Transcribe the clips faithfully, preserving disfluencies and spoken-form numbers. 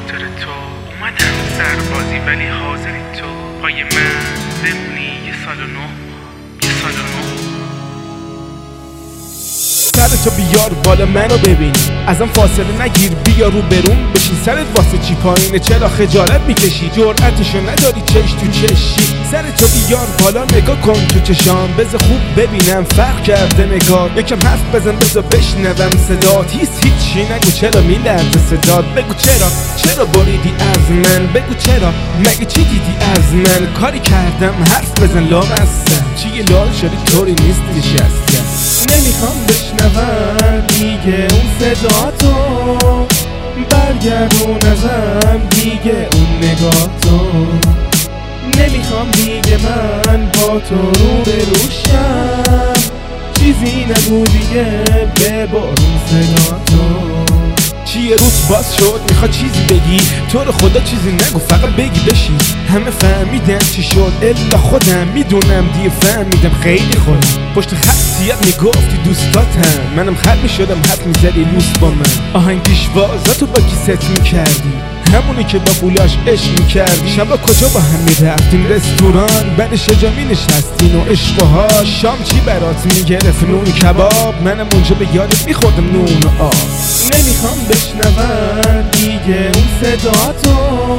خاطر تو اومدم سربازی ولی حاضری تو پای من بمونی یه سال و نه یه سال و نه سر تو بیار بالا منو ببین ازم فاصله نگیر بیا رو برون بشین سرت واسه چی پایینه چرا خجالت میکشی جرأتشو نداری چش تو چشی سر تو بیار بالا نگاه کن تو چشام بذار خوب ببینم فرق کرده نگاه یکم حرف بزن بذار بشنوم صدات هیچ هیچی نگو چرا میلرزه صدات بگو چرا چرا بریدی از من بگو چرا مگه چی دیدی از من کاری کردم حرف بزن لامصم چیه لال شدی طوری نیست نشستم نمیخوام بشنوم دیگه اون صداتو برگردون ازم دیگه اون نگاهتو نمیخوام دیگه من با تو رو بروشم چیزی نگو دیگه ببارون صداتو چیه روت باز شد میخواد چیزی بگی تو رو خدا چیزی نگو فقط بگی بشین همه فهمیدن چی شد الا خودم میدونم دیگه فهمیدم خیلی خودم پشت خطیت میگفتی دوستاتم منم خط میشدم حد میزدی لوس با من آهنگ پیشوازاتو با کی ست میکردی همونی که با پولاش عشق میکردی شبا کجا با هم میرفتیم رستوران بعد شجا می نشستین و عشقها شام چی برات میگرفت نون کباب منم اونجا به یادت میخوردم نون و آب نمیخوام بشنوم دیگه اون صداتو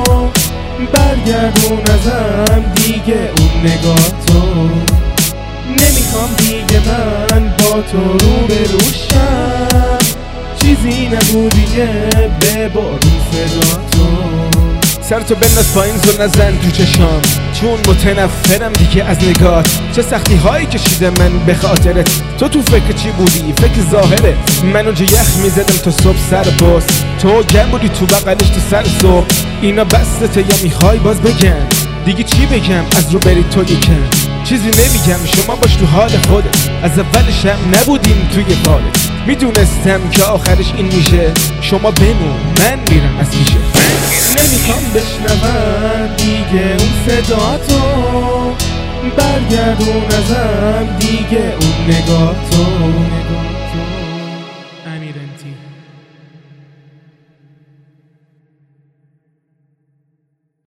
برگردون ازم دیگه اون نگاهتو نمیخوام دیگه من با تو رو بروشم چیزی نگو دیگه ببارون صداتو سرتو بنداز پایین زل نزن تو چشام چون متنفرم دیگه از نگات چه سختی هایی کشیده من به خاطرت تو تو فکر چی بودی فکر ظاهره من اونجا یخ میزدم تا صبح سر پاس تو گم بودی تو بغلش تو سر صبح اینا بستته یا میخوای باز بگم دیگه چی بگم از رو بری تو یکم چیزی نمیگم شما باش تو حال خودت از اولش هم نبودیم توی بالت میدونستم که آخرش این میشه شما بمون من میرم از میشه نمیخوام بشنوم دیگه اون صداتو برگردون ازم دیگه اون نگاهتو